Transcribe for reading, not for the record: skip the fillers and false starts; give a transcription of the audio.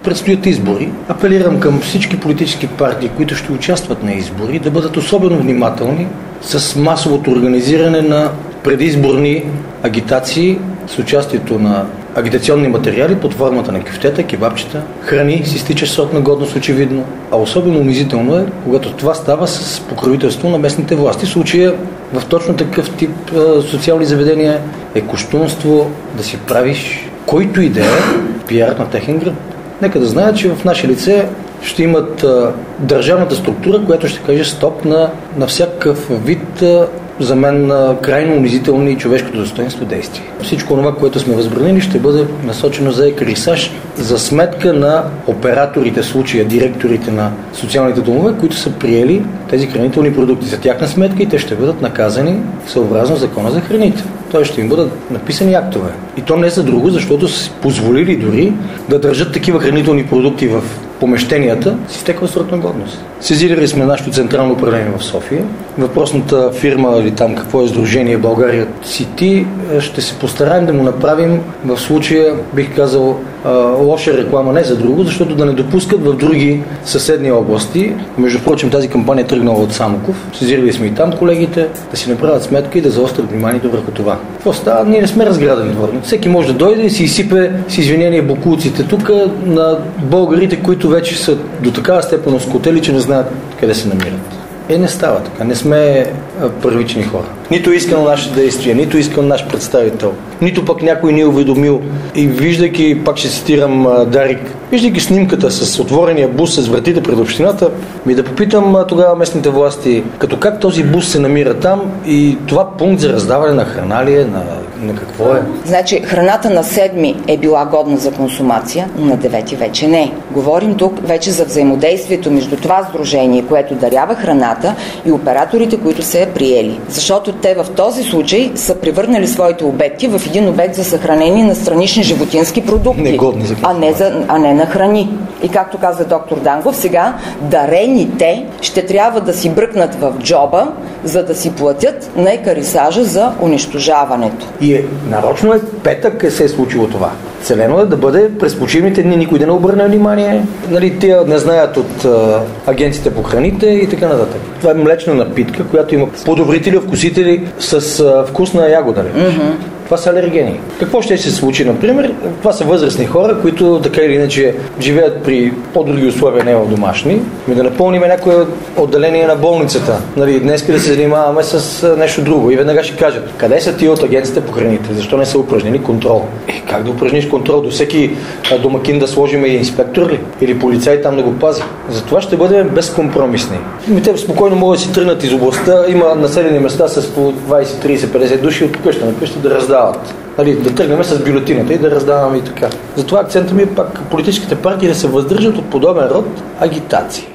Предстоят избори. Апелирам към всички политически партии, които ще участват на избори, да бъдат особено внимателни с масовото организиране на предизборни агитации с участието на агитационни материали под формата на кюфтета, кебабчета, храни с изтичащ срок на годност очевидно. А особено унизително е, когато това става с покровителство на местните власти. В случая в точно такъв тип социални заведения е кощунство да си правиш който и да е пиар на техен гръб. Нека да знаят, че в наше лице ще имат държавната структура, която ще каже стоп на всякакъв вид за мен крайно унизителни и човешкото достоинство действия. Всичко това, което сме възбранили, ще бъде насочено за екарисаж за сметка на операторите, в случая директорите на социалните домове, които са приели тези хранителни продукти за тяхна сметка и те ще бъдат наказани съобразно закона за храните. Той ще им бъдат написани актове. И то не за друго, защото са позволили дори да държат такива хранителни продукти в помещенията с изтекла срок на годност. Сезирали сме нашето централно управление в София. Въпросната фирма или там какво е сдружение България Сити, ще се постараем да му направим в случая, бих казал, лоша реклама, не за друго, защото да не допускат в други съседни области. Между прочим, тази кампания е тръгнала от Самоков. Сезирали сме и там колегите, да си направят сметка и да заострят вниманието върху това. Какво става? Ние не сме разградени дворник. Всеки може да дойде и си изсипе с извинение бокулците тук на българите, които вече са до такава степен оскотели, че не знаят къде се намират. Не става така. Не сме първични хора. Нито искано наше действие, нито искан наш представител, нито пък някой ни е уведомил. И виждайки, пак ще цитирам Дарик, виждайки снимката с отворения бус с вратите пред общината, да попитам тогава местните власти, като как този бус се намира там и това пункт за раздаване на храна ли е, на какво е? Значи, храната на 7 е била годна за консумация, но на 9 вече не. Говорим тук вече за взаимодействието между това сдружение, което дарява храната и операторите, които се е приели. Защото те в този случай са превърнали своите обекти в един обект за съхранение на странични животински продукти, негодни за а не на храни. И както каза доктор Дангов, сега дарените ще трябва да си бръкнат в джоба, за да си платят на екарисажа за унищожаването. И нарочно петък се е случило това. Целено е да бъде през почивните дни, никой да не обърне внимание. Тия не знаят от агенциите по храните и така нататък. Това е млечна напитка, която има подобрители, вкусители с вкусна ягода. Това са алергени. Какво ще се случи, например? Това са възрастни хора, които така или иначе живеят при по-други условия, не в домашни. Да напълним някое отделение на болницата. Днес да се занимаваме с нещо друго. И веднага ще кажат, къде са тия от агенцията по храните? Защо не са упражнили контрол? Как да упражниш контрол? До всеки домакин да сложим и инспектор ли? Или полицай там да го пази? Затова ще бъдем безкомпромисни. Те спокойно могат да си тръгнат из областта. Има населени места с по 20, 30, 50 души от къща на къща да раздават. Да тръгнем с бюлетината и да раздаваме и така. Затова акцентът ми е пак политическите партии да се въздържат от подобен род агитации.